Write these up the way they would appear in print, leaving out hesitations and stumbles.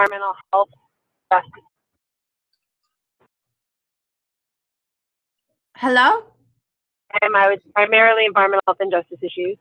environmental health justice. Hello? I was primarily environmental health and justice issues.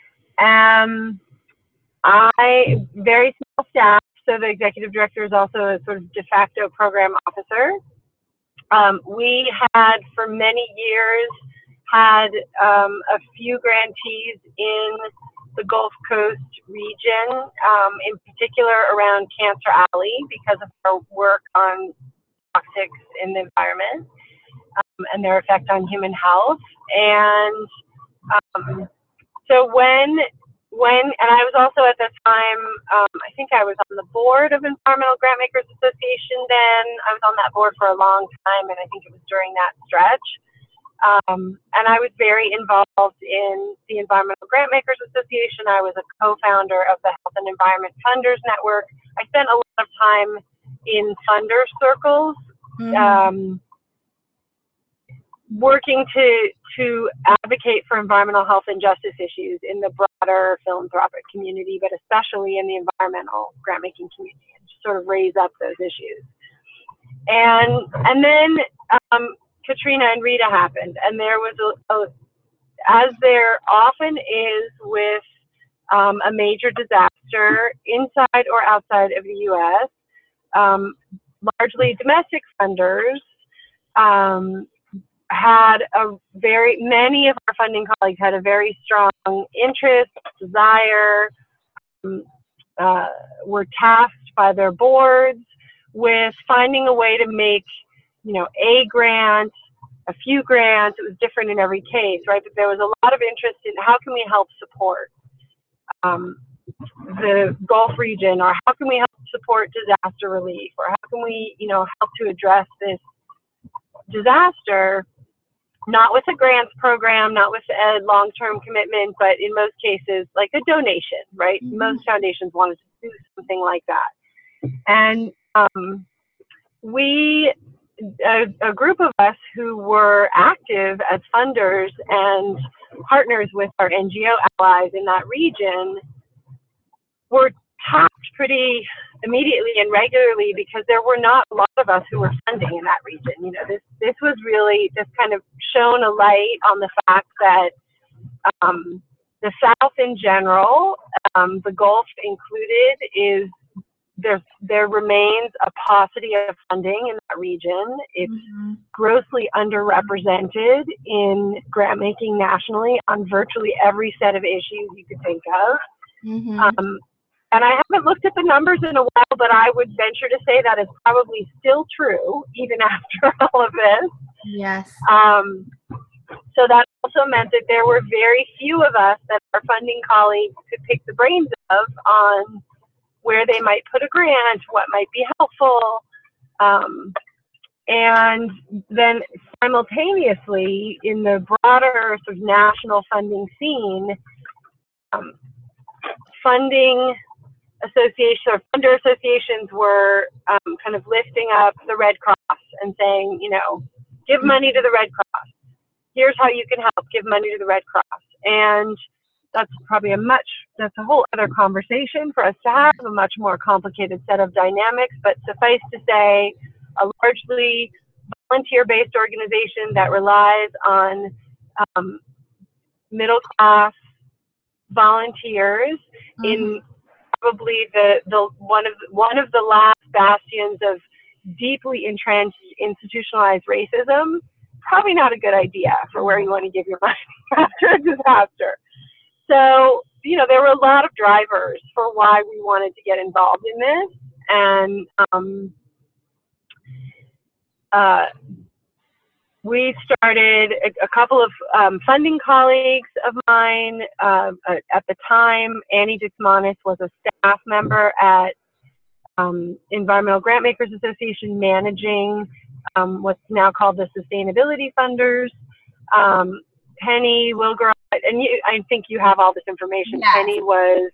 Very small staff, so the executive director is also a sort of de facto program officer. We had, for many years, had a few grantees in the Gulf Coast region, in particular around Cancer Alley, because of our work on toxics in the environment and their effect on human health. And so when I was also at the time, I think I was on the board of Environmental Grantmakers Association then. I was on that board for a long time, and I think it was during that stretch. And I was very involved in the Environmental Grantmakers Association. I was a co-founder of the Health and Environment Funders Network. I spent a lot of time in funder circles, working to advocate for environmental health and justice issues in the broader philanthropic community, but especially in the environmental grant-making community, and to sort of raise up those issues. And then Katrina and Rita happened, and there was as there often is with a major disaster inside or outside of the U.S., largely domestic funders many of our funding colleagues had a very strong interest, desire, were tasked by their boards with finding a way to make, a grant, a few grants. It was different in every case, right? But there was a lot of interest in how can we help support the Gulf region, or how can we help support disaster relief, or how can we, help to address this disaster, not with a grants program, not with a long-term commitment, but in most cases, like a donation, right? Most foundations wanted to do something like that. And a group of us who were active as funders and partners with our NGO allies in that region were tapped pretty immediately and regularly, because there were not a lot of us who were funding in that region. This was really just kind of shone a light on the fact that the South in general, the Gulf included, there remains a paucity of funding in that region. It's grossly underrepresented in grant making nationally on virtually every set of issues you could think of. And I haven't looked at the numbers in a while, but I would venture to say that is probably still true, even after all of this. Yes. So that also meant that there were very few of us that our funding colleagues could pick the brains of on where they might put a grant, what might be helpful. And then simultaneously, in the broader sort of national funding scene, funding associations or funder associations were kind of lifting up the Red Cross and saying, give money to the Red Cross. Here's how you can help. Give money to the Red Cross. And that's probably that's a whole other conversation for us to have, a much more complicated set of dynamics. But suffice to say, a largely volunteer-based organization that relies on middle-class volunteers in probably one of the last bastions of deeply entrenched institutionalized racism. Probably not a good idea for where you want to give your money after a disaster. So, there were a lot of drivers for why we wanted to get involved in this. And we started a couple of funding colleagues of mine. At the time, Annie Dixmanis was a staff member at Environmental Grantmakers Association, managing what's now called the Sustainability Funders. Penny Wilger, and I think you have all this information. Yes. Penny was,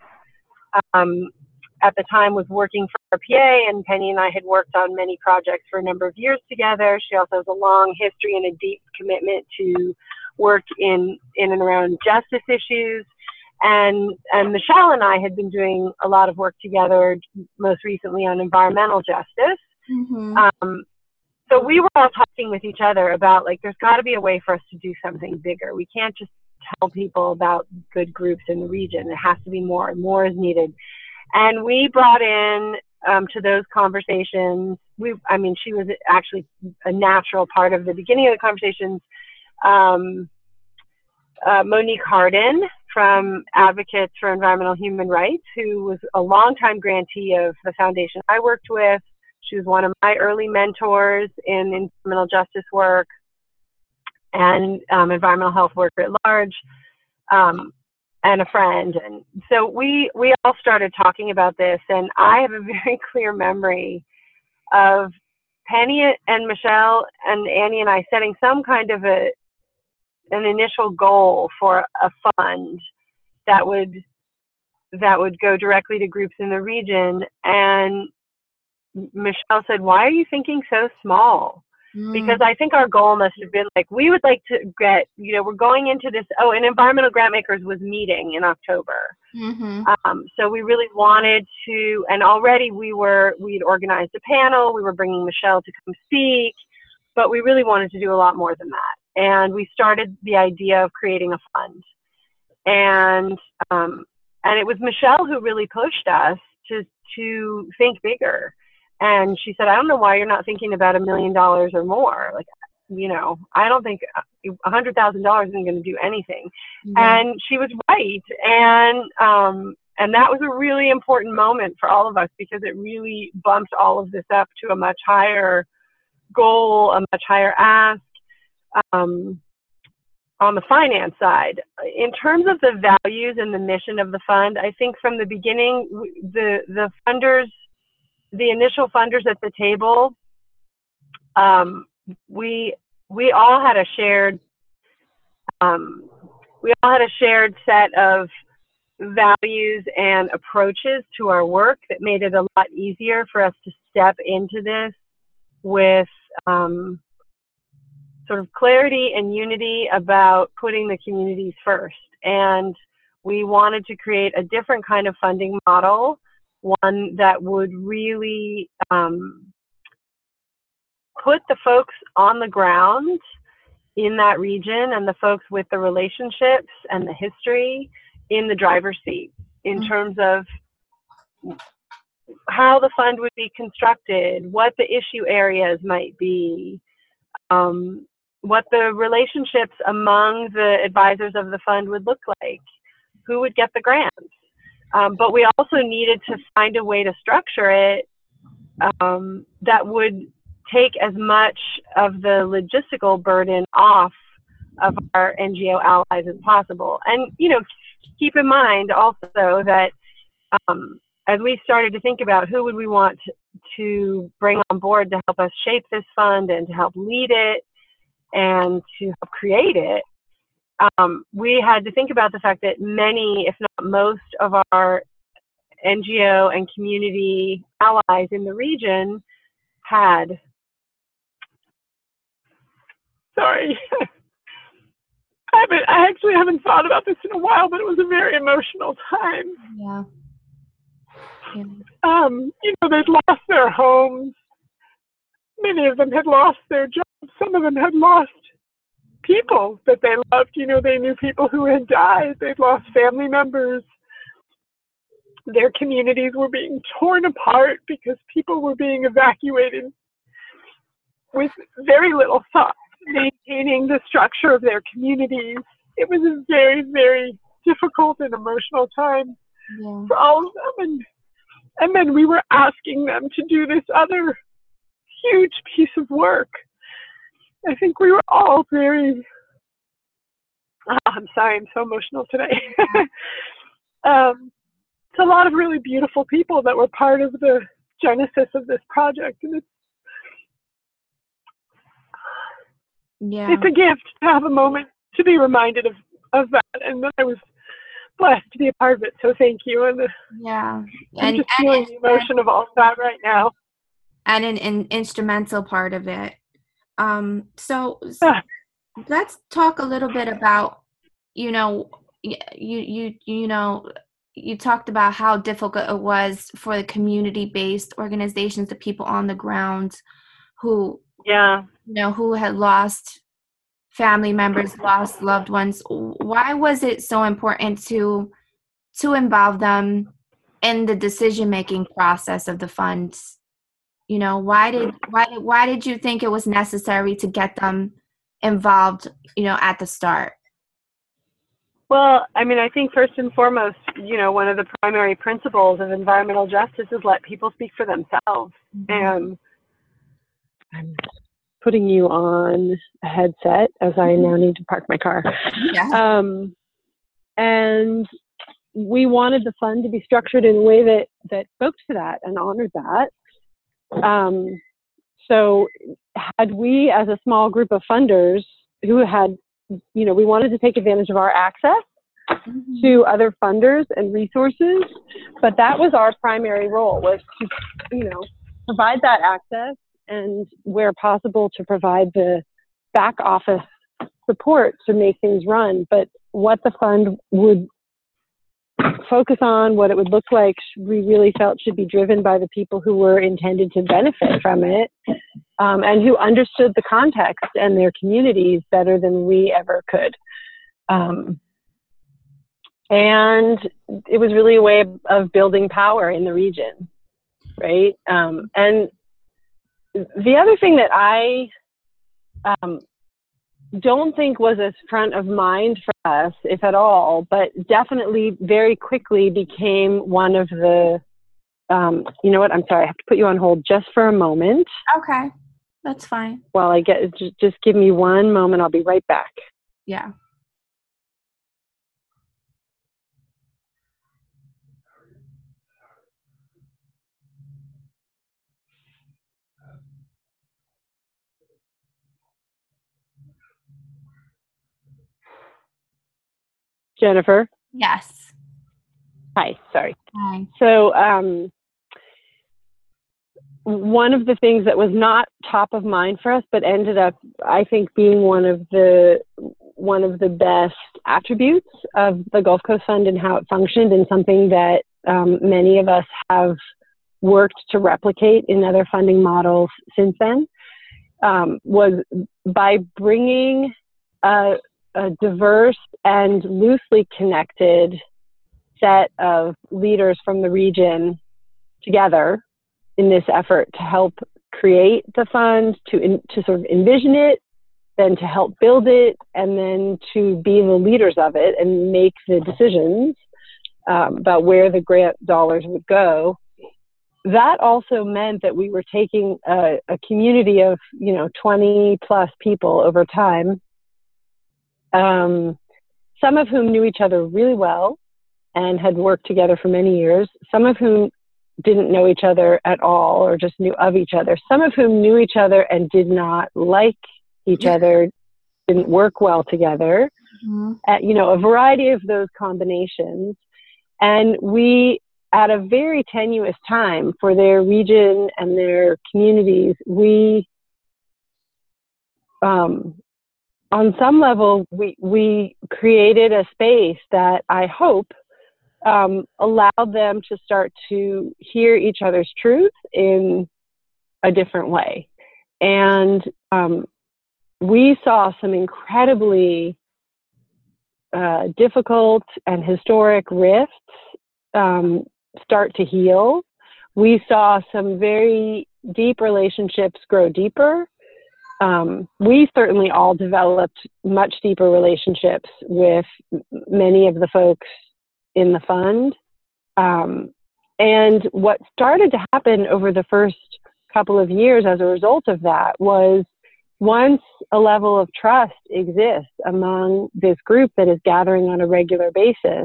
at the time, was working for RPA, and Penny and I had worked on many projects for a number of years together. She also has a long history and a deep commitment to work in and around justice issues. And Michelle and I had been doing a lot of work together, most recently on environmental justice. Mm-hmm. So we were all talking with each other about, like, there's got to be a way for us to do something bigger. We can't just tell people about good groups in the region. It has to be more, and more is needed. And we brought in to those conversations, she was actually a natural part of the beginning of the conversations, Monique Hardin from Advocates for Environmental Human Rights, who was a longtime grantee of the foundation I worked with. She was one of my early mentors in environmental justice work and environmental health work at large, and a friend. And so we all started talking about this, and I have a very clear memory of Penny and Michelle and Annie and I setting some kind of an initial goal for a fund that would go directly to groups in the region. And Michelle said, "Why are you thinking so small?" Because I think our goal must have been, like, we would like to get, we're going into this, and Environmental Grantmakers was meeting in October. Mm-hmm. So we really wanted to, and already we'd organized a panel, we were bringing Michelle to come speak, but we really wanted to do a lot more than that. And we started the idea of creating a fund. And it was Michelle who really pushed us to think bigger. And she said, "I don't know why you're not thinking about $1 million or more. Like, I don't think $100,000 isn't going to do anything." Yeah. And she was right. And that was a really important moment for all of us, because it really bumped all of this up to a much higher goal, a much higher ask on the finance side. In terms of the values and the mission of the fund, I think from the beginning, the funders, the initial funders at the table, we all had a shared set of values and approaches to our work that made it a lot easier for us to step into this with sort of clarity and unity about putting the communities first. And we wanted to create a different kind of funding model, one that would really put the folks on the ground in that region and the folks with the relationships and the history in the driver's seat, in terms of how the fund would be constructed, what the issue areas might be, what the relationships among the advisors of the fund would look like, who would get the grants. But we also needed to find a way to structure it that would take as much of the logistical burden off of our NGO allies as possible. And, keep in mind also that as we started to think about who would we want to bring on board to help us shape this fund and to help lead it and to help create it, we had to think about the fact that many, if not most, of our NGO and community allies in the region had, sorry, I actually haven't thought about this in a while, but it was a very emotional time. Yeah. They'd lost their homes. Many of them had lost their jobs. Some of them had lost people that they loved. They knew people who had died. They'd lost family members. Their communities were being torn apart because people were being evacuated with very little thought, maintaining the structure of their communities. It was a very, very difficult and emotional time for all of them. And then we were asking them to do this other huge piece of work. I think we were all very, I'm sorry, I'm so emotional today. It's a lot of really beautiful people that were part of the genesis of this project. And it's a gift to have a moment to be reminded of that. And I was blessed to be a part of it. So thank you. And I'm just feeling the emotion of all of that right now. And an instrumental part of it. So let's talk a little bit about, you know, you talked about how difficult it was for the community-based organizations, the people on the ground who, Yeah. you know, who had lost family members, lost loved ones. Why was it so important to involve them in the decision-making process of the funds? You know, why did you think it was necessary to get them involved, you know, at the start? Well, I mean, I think first and foremost, you know, one of the primary principles of environmental justice is let people speak for themselves. And I'm putting you on a headset as I now need to park my car. Yeah. And we wanted the fund to be structured in a way that spoke to that and honored that. So had we, as a small group of funders who had, you know, we wanted to take advantage of our access to other funders and resources, but that was our primary role, was to, you know, provide that access and where possible to provide the back office support to make things run. But what the fund would focus on, what it would look like, we really felt should be driven by the people who were intended to benefit from it, and who understood the context and their communities better than we ever could. And it was really a way of building power in the region, right? And the other thing that I don't think was as front of mind for us, if at all, but definitely very quickly became one of the, you know what, I'm sorry, I have to put you on hold just for a moment. Okay, that's fine. While I get, just give me one moment, I'll be right back. Yeah. Jennifer? Yes. Hi, sorry. Hi. So one of the things that was not top of mind for us, but ended up, I think, being one of the best attributes of the Gulf Coast Fund and how it functioned, and something that many of us have worked to replicate in other funding models since then, was by bringing a diverse and loosely connected set of leaders from the region together in this effort to help create the fund, to sort of envision it, then to help build it, and then to be the leaders of it and make the decisions about where the grant dollars would go. That also meant that we were taking a community of, you know, 20 plus people over time, some of whom knew each other really well and had worked together for many years, some of whom didn't know each other at all or just knew of each other, some of whom knew each other and did not like each other, didn't work well together, you know, a variety of those combinations. And we, at a very tenuous time for their region and their communities, we, on some level, we created a space that I hope allowed them to start to hear each other's truth in a different way. And we saw some incredibly difficult and historic rifts start to heal. We saw some very deep relationships grow deeper. We certainly all developed much deeper relationships with many of the folks in the fund. And what started to happen over the first couple of years as a result of that was, once a level of trust exists among this group that is gathering on a regular basis,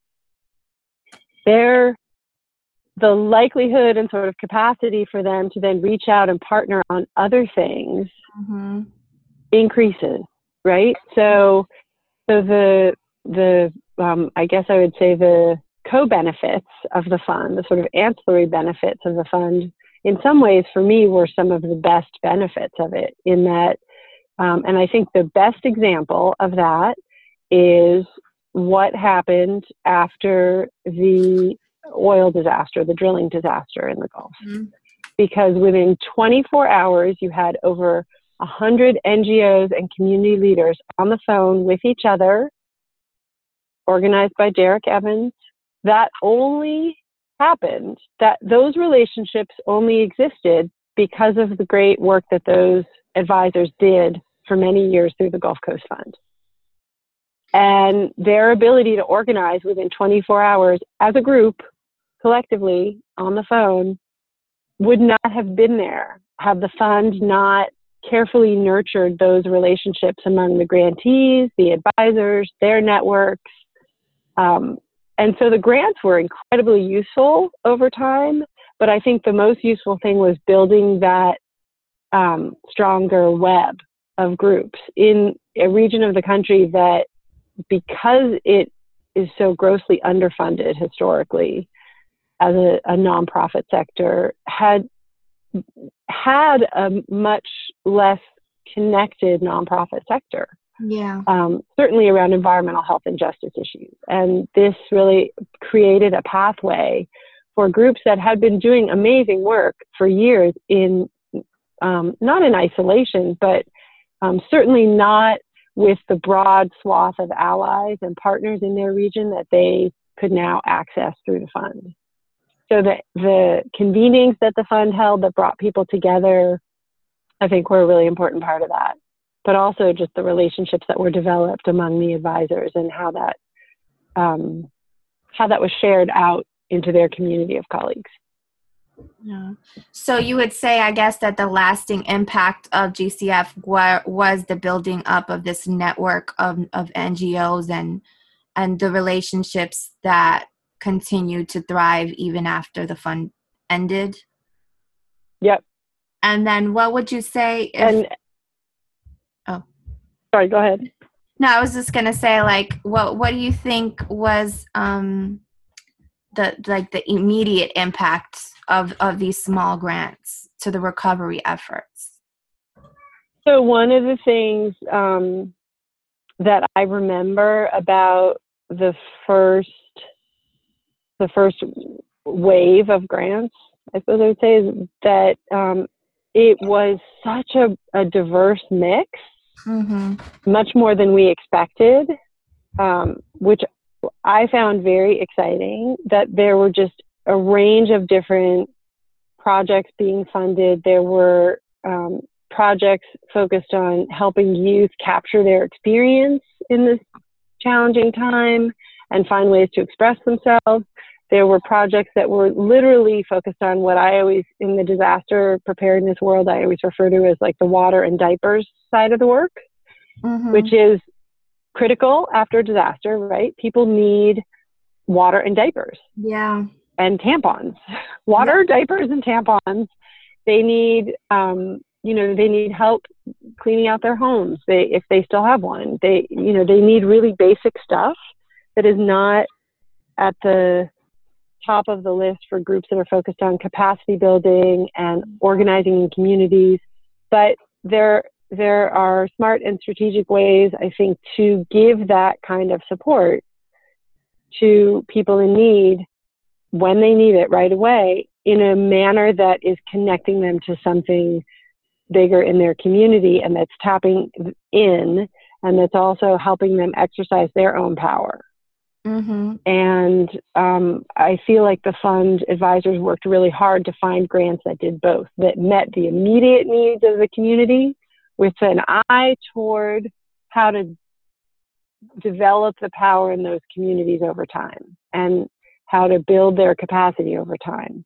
the likelihood and sort of capacity for them to then reach out and partner on other things increases, right? So the I guess I would say the co-benefits of the fund, the sort of ancillary benefits of the fund, in some ways for me were some of the best benefits of it, in that, and I think the best example of that is what happened after the oil disaster, the drilling disaster in the Gulf. Mm-hmm. Because within 24 hours, you had over 100 NGOs and community leaders on the phone with each other, organized by Derek Evans. That only happened, that those relationships only existed because of the great work that those advisors did for many years through the Gulf Coast Fund. And their ability to organize within 24 hours as a group, collectively, on the phone, would not have been there had the fund not carefully nurtured those relationships among the grantees, the advisors, their networks. And so the grants were incredibly useful over time, but I think the most useful thing was building that stronger web of groups in a region of the country that, because it is so grossly underfunded historically as a nonprofit sector, had a much less connected nonprofit sector. Yeah. Certainly around environmental health and justice issues. And this really created a pathway for groups that had been doing amazing work for years in, not in isolation, but certainly not with the broad swath of allies and partners in their region that they could now access through the fund. So the convenings that the fund held that brought people together, I think, were a really important part of that. But also just the relationships that were developed among the advisors and how that was shared out into their community of colleagues. Yeah. So you would say, I guess, that the lasting impact of GCF was the building up of this network of NGOs and the relationships that continued to thrive even after the fund ended. Yep. And then what would you say if... Sorry, go ahead. No, I was just going to say, like, what do you think was the immediate impact of these small grants to the recovery efforts? So one of the things that I remember about the first wave of grants, I suppose I would say, is that it was such a diverse mix. Mm-hmm. Much more than we expected, which I found very exciting, that there were just a range of different projects being funded. There were projects focused on helping youth capture their experience in this challenging time and find ways to express themselves. There were projects that were literally focused on what I always, in the disaster preparedness world, I always refer to as like the water and diapers side of the work, mm-hmm. which is critical after a disaster, right? People need water and diapers. Yeah. And tampons. Water, diapers, and tampons. They need, they need help cleaning out their homes. If they still have one, they need really basic stuff that is not at the top of the list for groups that are focused on capacity building and organizing in communities. But there are smart and strategic ways, I think, to give that kind of support to people in need when they need it right away, in a manner that is connecting them to something bigger in their community, and that's tapping in, and that's also helping them exercise their own power. Mm-hmm. And I feel like the fund advisors worked really hard to find grants that did both, that met the immediate needs of the community with an eye toward how to develop the power in those communities over time and how to build their capacity over time.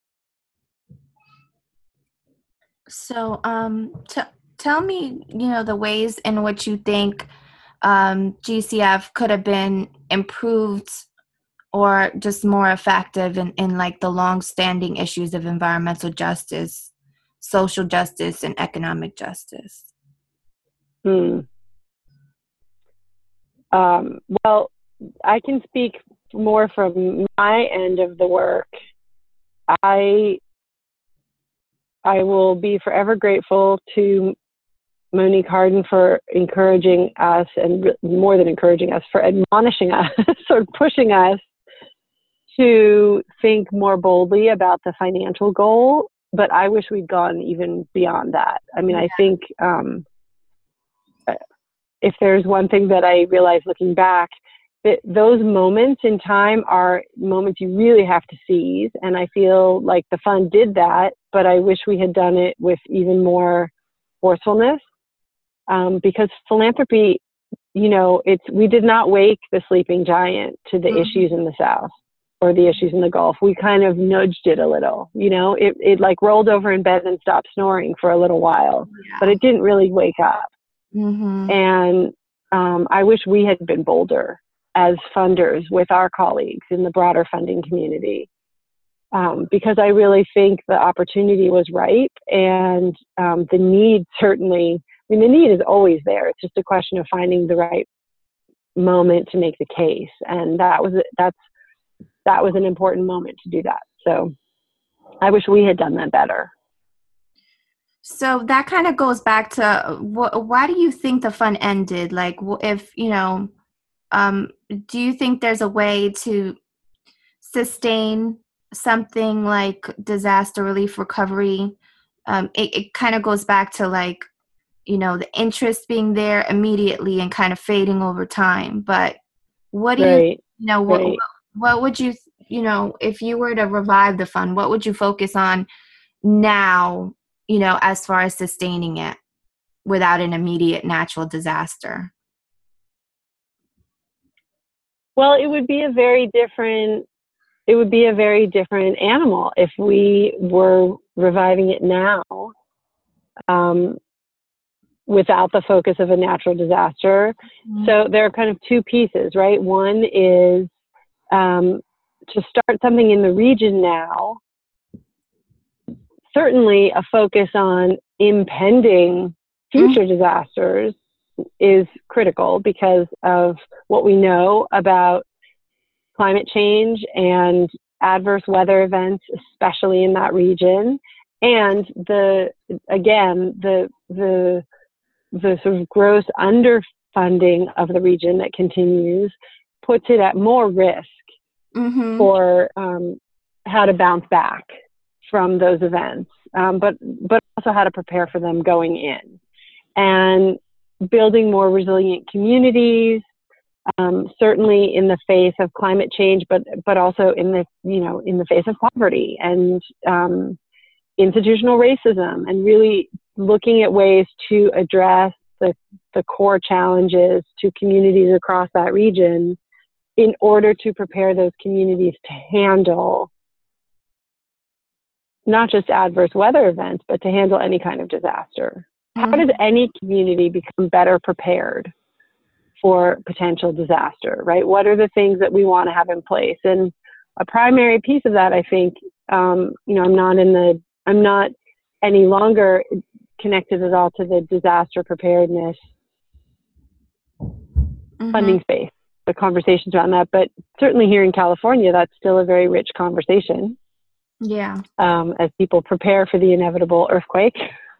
So tell me, the ways in which you think GCF could have been improved or just more effective in like the long-standing issues of environmental justice, social justice, and economic justice. Well, I can speak more from my end of the work. I will be forever grateful to Monique Harden for encouraging us, and more than encouraging us, for admonishing us, sort of pushing us to think more boldly about the financial goal. But I wish we'd gone even beyond that. I mean, I think if there's one thing that I realized looking back, that those moments in time are moments you really have to seize. And I feel like the fund did that, but I wish we had done it with even more forcefulness. Because philanthropy, we did not wake the sleeping giant to the issues in the South or the issues in the Gulf. We kind of nudged it a little, it like rolled over in bed and stopped snoring for a little while, but it didn't really wake up. Mm-hmm. And I wish we had been bolder as funders with our colleagues in the broader funding community, because I really think the opportunity was ripe, and the need certainly, the need is always there. It's just a question of finding the right moment to make the case. And that was an important moment to do that. So I wish we had done that better. So that kind of goes back to why do you think the fund ended? Like, if, do you think there's a way to sustain something like disaster relief recovery? It kind of goes back to like, the interest being there immediately and kind of fading over time. But what do you, what would you, if you were to revive the fund, what would you focus on now, as far as sustaining it without an immediate natural disaster? Well, it would be a very different animal if we were reviving it now, without the focus of a natural disaster. Mm-hmm. So there are kind of two pieces, right? One is to start something in the region now. Certainly a focus on impending future disasters is critical because of what we know about climate change and adverse weather events, especially in that region. And the sort of gross underfunding of the region that continues puts it at more risk for how to bounce back from those events, but also how to prepare for them going in, and building more resilient communities, certainly in the face of climate change, but also in the face of poverty and institutional racism, and really looking at ways to address the core challenges to communities across that region in order to prepare those communities to handle not just adverse weather events, but to handle any kind of disaster. Mm-hmm. How does any community become better prepared for potential disaster, right? What are the things that we want to have in place? And a primary piece of that, I think, I'm not any longer connected at all to the disaster preparedness funding space, the conversations around that. But certainly here in California, that's still a very rich conversation. Yeah. As people prepare for the inevitable earthquake,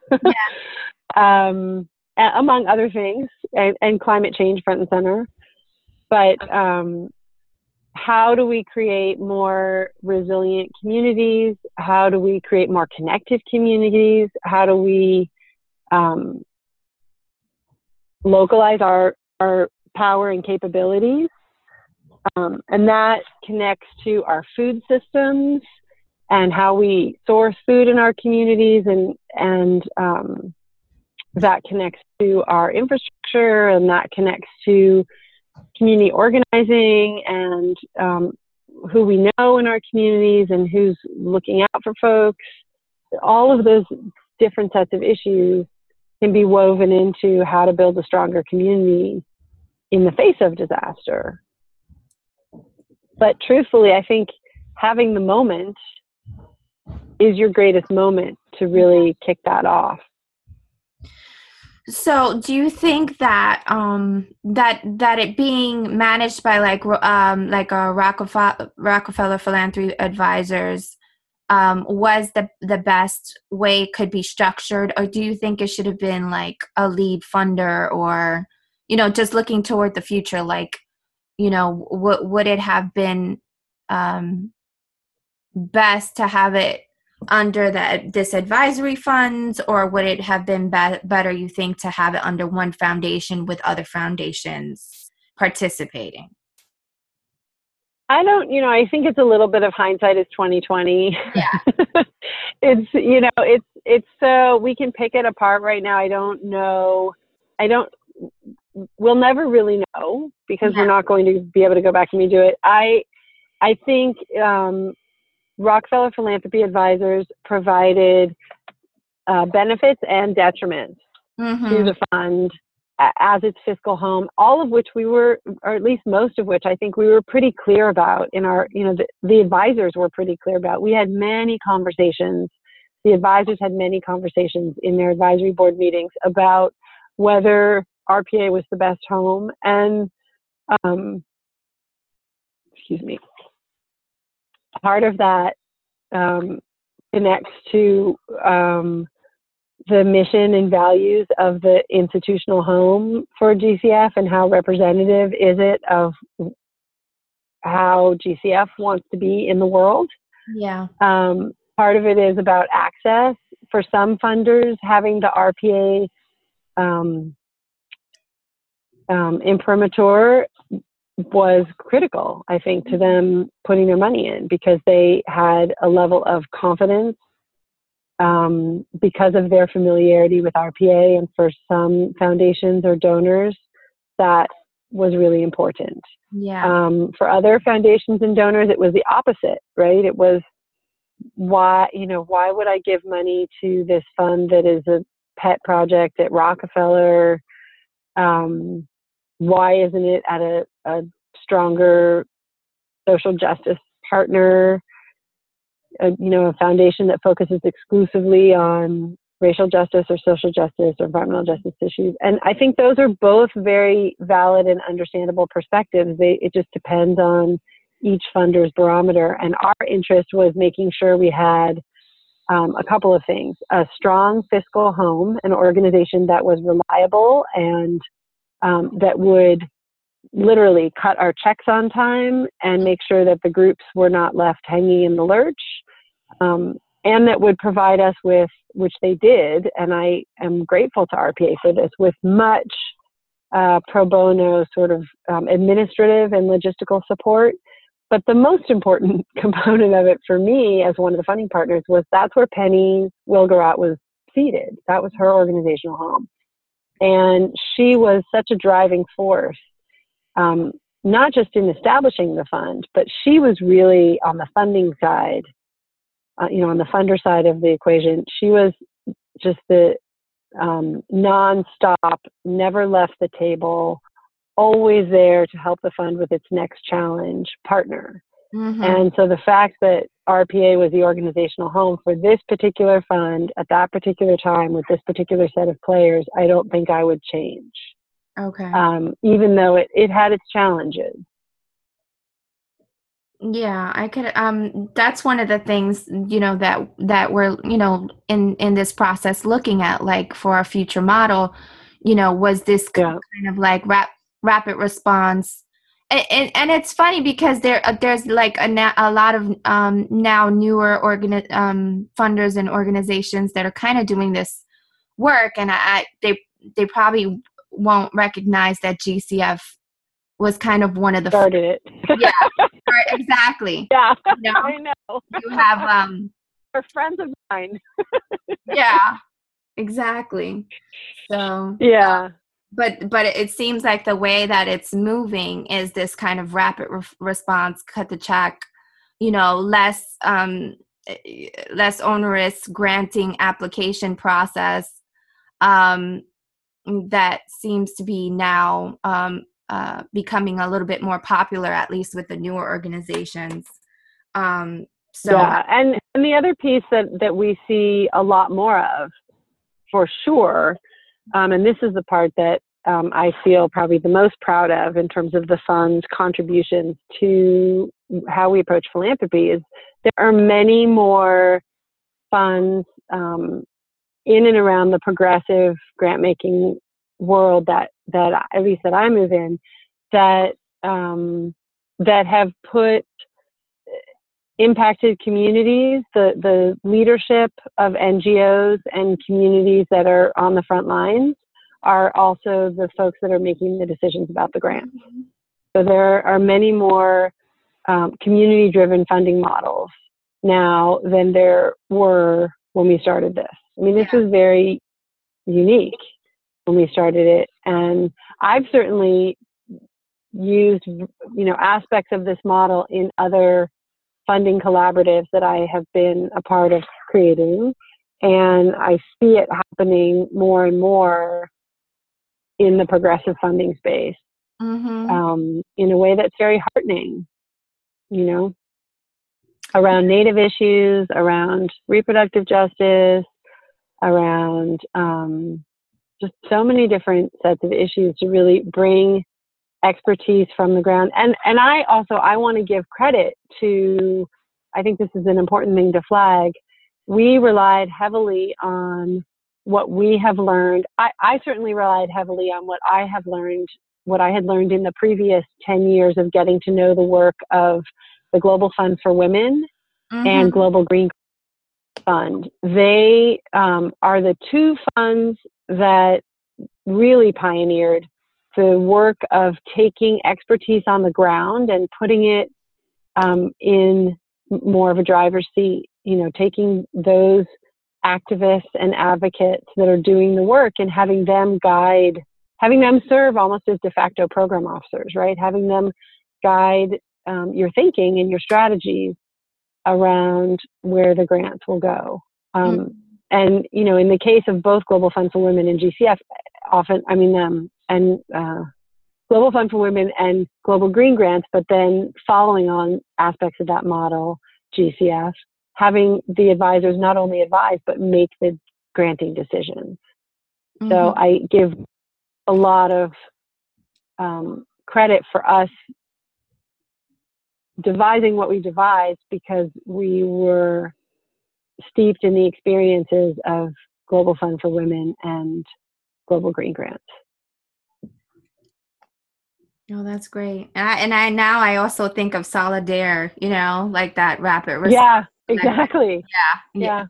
among other things, and climate change front and center. But how do we create more resilient communities? How do we create more connected communities? How do we localize our power and capabilities? And that connects to our food systems and how we source food in our communities, and that connects to our infrastructure, and that connects to community organizing and who we know in our communities and who's looking out for folks. All of those different sets of issues can be woven into how to build a stronger community in the face of disaster. But truthfully, I think having the moment is your greatest moment to really kick that off. So, do you think that that it being managed by like a Rockefeller Philanthropy Advisors, was the best way it could be structured, or do you think it should have been like a lead funder, or just looking toward the future, like would it have been best to have it under this advisory funds, or would it have been better, you think, to have it under one foundation with other foundations participating? I think it's a little bit of hindsight is 2020. Yeah. It's so we can pick it apart right now. I don't know. We'll never really know because we're not going to be able to go back and redo it. I think Rockefeller Philanthropy Advisors provided benefits and detriments to the fund as its fiscal home, all of which we were, or at least most of which I think we were pretty clear about in our, the advisors were pretty clear about. We had many conversations. The advisors had many conversations in their advisory board meetings about whether RPA was the best home. And, part of that connects to the mission and values of the institutional home for GCF, and how representative is it of how GCF wants to be in the world. Yeah. Part of it is about access. For some funders, having the RPA imprimatur was critical, I think, to them putting their money in, because they had a level of confidence because of their familiarity with RPA. And for some foundations or donors, that was really important. Yeah. For other foundations and donors, it was the opposite, right? It was, why would I give money to this fund that is a pet project at Rockefeller? Why isn't it at a stronger social justice partner? A foundation that focuses exclusively on racial justice or social justice or environmental justice issues. And I think those are both very valid and understandable perspectives. It just depends on each funder's barometer. And our interest was making sure we had a couple of things: a strong fiscal home, an organization that was reliable and that would literally cut our checks on time and make sure that the groups were not left hanging in the lurch, and that would provide us with, which they did, and I am grateful to RPA for this, with much pro bono sort of administrative and logistical support. But the most important component of it for me as one of the funding partners was that's where Penny Wilgerodt was seated. That was her organizational home. And she was such a driving force, not just in establishing the fund, but she was really on the funding side, on the funder side of the equation. She was just the nonstop, never left the table, always there to help the fund with its next challenge partner. Mm-hmm. And so the fact that RPA was the organizational home for this particular fund at that particular time with this particular set of players, I don't think I would change. Okay. Even though it had its challenges. Yeah, I could. That's one of the things, that we're, in this process looking at, like, for our future model, was this kind of like rapid response. And it's funny because there's like a lot of now newer funders and organizations that are kind of doing this work, and they probably won't recognize that GCF was kind of one of the started it. Yeah, exactly. Yeah, I know. You have are friends of mine. Yeah, exactly. So yeah. But it seems like the way that it's moving is this kind of rapid response, cut the check, less onerous granting application process that seems to be now becoming a little bit more popular, at least with the newer organizations. And the other piece that we see a lot more of, for sure, and this is the part that I feel probably the most proud of in terms of the fund's contributions to how we approach philanthropy is there are many more funds in and around the progressive grant making world that at least that I move in that that have put impacted communities, the leadership of NGOs and communities that are on the front lines are also the folks that are making the decisions about the grants. So there are many more community-driven funding models now than there were when we started this. I mean, this was very unique when we started it, and I've certainly used, aspects of this model in other funding collaboratives that I have been a part of creating, and I see it happening more and more in the progressive funding space, in a way that's very heartening, around Native issues, around reproductive justice, around just so many different sets of issues to really bring expertise from the ground. And I want to give credit to, I think this is an important thing to flag. We relied heavily on what we have learned. I certainly relied heavily on what I had learned in the previous 10 years of getting to know the work of the Global Fund for Women and Global Green Fund. They are the two funds that really pioneered the work of taking expertise on the ground and putting it in more of a driver's seat, taking those activists and advocates that are doing the work and having them serve almost as de facto program officers, right? Having them guide your thinking and your strategies around where the grants will go. And, in the case of both Global Fund for Women and GCF, Global Fund for Women and Global Green Grants, but then following on aspects of that model, GCF, having the advisors not only advise, but make the granting decisions. So I give a lot of credit for us devising what we devised because we were steeped in the experiences of Global Fund for Women and Global Green Grants. Oh, that's great. And I now I also think of Solidare, like that rapid response. Yeah, exactly. Yeah.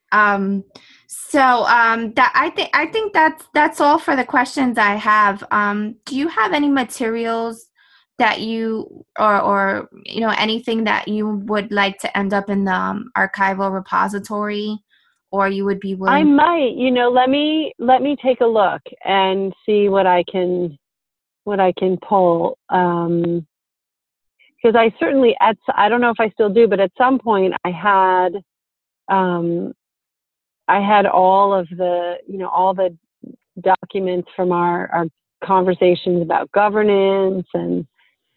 I think that's all for the questions I have. Do you have any materials that you or anything that you would like to end up in the archival repository, or you would be willing? I might, let me take a look and see what I can pull. Because I certainly I don't know if I still do, but at some point I had all of the, all the documents from our conversations about governance and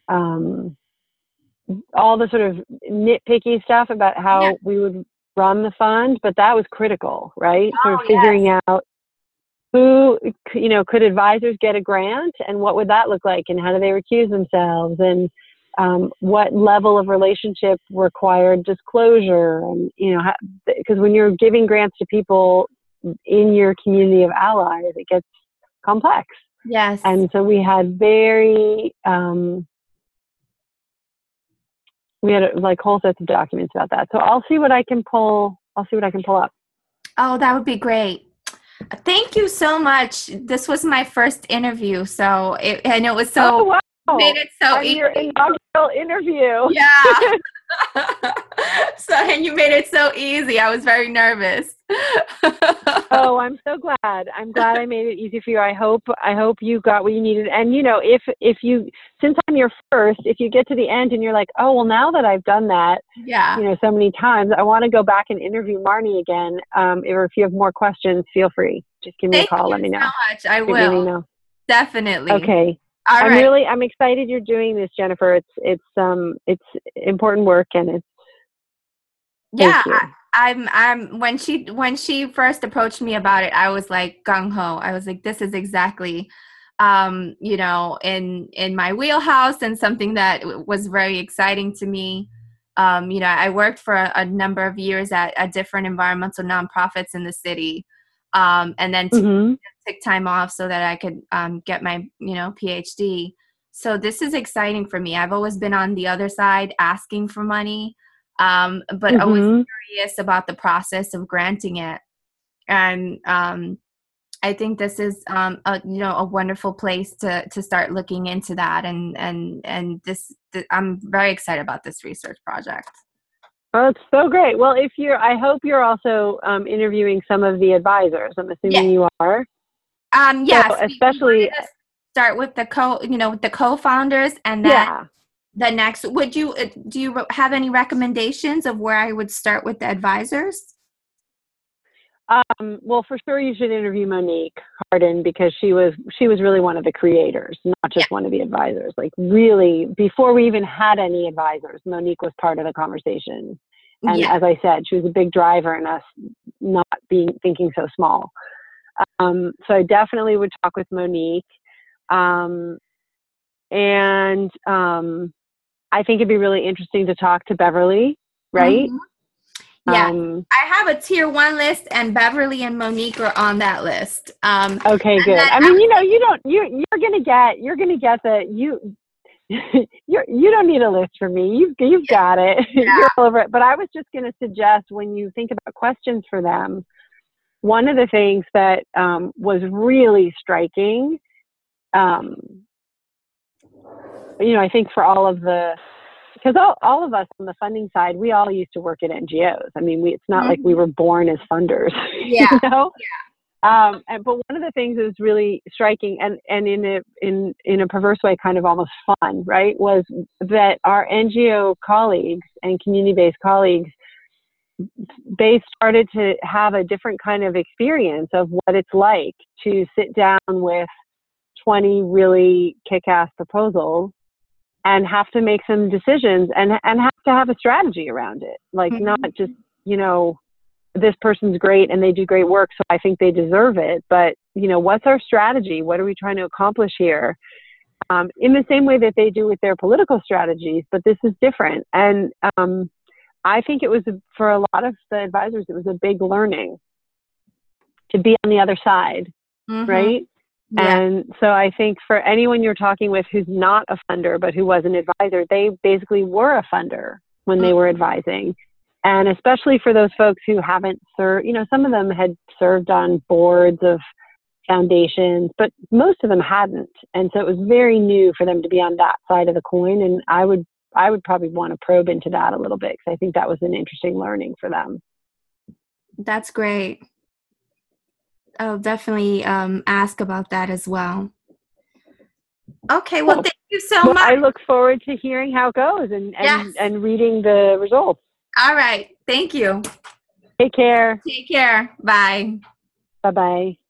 all the sort of nitpicky stuff about how we would run the fund, but that was critical, right? Sort of figuring out who, could advisors get a grant and what would that look like and how do they recuse themselves and what level of relationship required disclosure and, because when you're giving grants to people in your community of allies, it gets complex. Yes. And so we had like whole sets of documents about that. So I'll see what I can pull up. Oh, that would be great. Thank you so much. This was my first interview, and it was so. Oh, wow. Made it so easy. Your inaugural interview. Yeah. And you made it so easy. I was very nervous. Oh, I'm so glad. I'm glad I made it easy for you. I hope you got what you needed. And if you, since I'm your first, if you get to the end and you're like, oh well, now that I've done that, so many times, I want to go back and interview Marnie again. Or if you have more questions, feel free. Just give me a call. Let me know. Thank you so much. I will. Definitely. Okay. All right. I'm excited you're doing this, Jennifer. It's important work and it's. Yeah, I'm when she first approached me about it, I was like gung ho. I was like, this is exactly in my wheelhouse and something that was very exciting to me. I worked for a number of years at different environmental nonprofits in the city, and then Mm-hmm. took time off so that I could get my, PhD. So this is exciting for me. I've always been on the other side asking for money, but always Mm-hmm. curious about the process of granting it. And I think this is a wonderful place to start looking into that, and I'm very excited about this research project. Oh, it's so great. Well, I hope you're also interviewing some of the advisors. I'm assuming you are. Yes, So especially, we start with the co-founders, and then yeah. the next. Do you have any recommendations of where I would start with the advisors? Well, for sure, you should interview Monique Hardin because she was really one of the creators, not just one of the advisors. Like really, before we even had any advisors, Monique was part of the conversation. And as I said, she was a big driver in us not thinking so small. So I definitely would talk with Monique. And I think it'd be really interesting to talk to Beverly, right? Mm-hmm. Yeah, I have a tier 1 list, and Beverly and Monique are on that list. Okay, good. I mean, you're gonna get you don't need a list for me. You've got it. You're over it. But I was just gonna suggest when you think about questions for them, one of the things that was really striking, I think for all of because all of us on the funding side, we all used to work at NGOs. I mean, it's not like we were born as funders, but one of the things that was really striking and in a perverse way, kind of almost fun, right, was that our NGO colleagues and community-based colleagues, they started to have a different kind of experience of what it's like to sit down with 20 really kick-ass proposals and have to make some decisions and have to have a strategy around it. Like not just, this person's great and they do great work, so I think they deserve it. But, what's our strategy? What are we trying to accomplish here? In the same way that they do with their political strategies, but this is different. And I think it was, for a lot of the advisors, it was a big learning to be on the other side, right? Yeah. And so I think for anyone you're talking with who's not a funder, but who was an advisor, they basically were a funder when they were advising. And especially for those folks who haven't served, some of them had served on boards of foundations, but most of them hadn't. And so it was very new for them to be on that side of the coin. And I would probably want to probe into that a little bit, because I think that was an interesting learning for them. That's great. I'll definitely ask about that as well. Okay, well, thank you so much. I look forward to hearing how it goes and reading the results. All right. Thank you. Take care. Take care. Bye. Bye-bye.